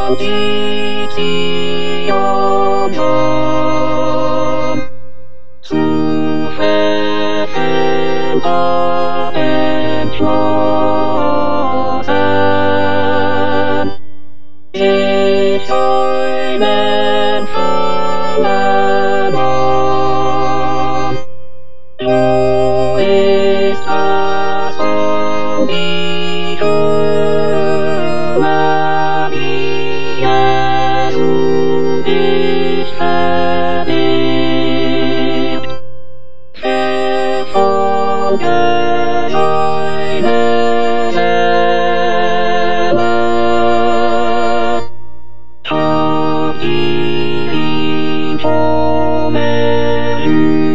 Antitionen zu verfemder entschlossen. Ich einen vollen Mann. Wo ist das um die Höhe, wie Jesu dich verliebt? Verfolge deine Seele, trag ihn vor mir.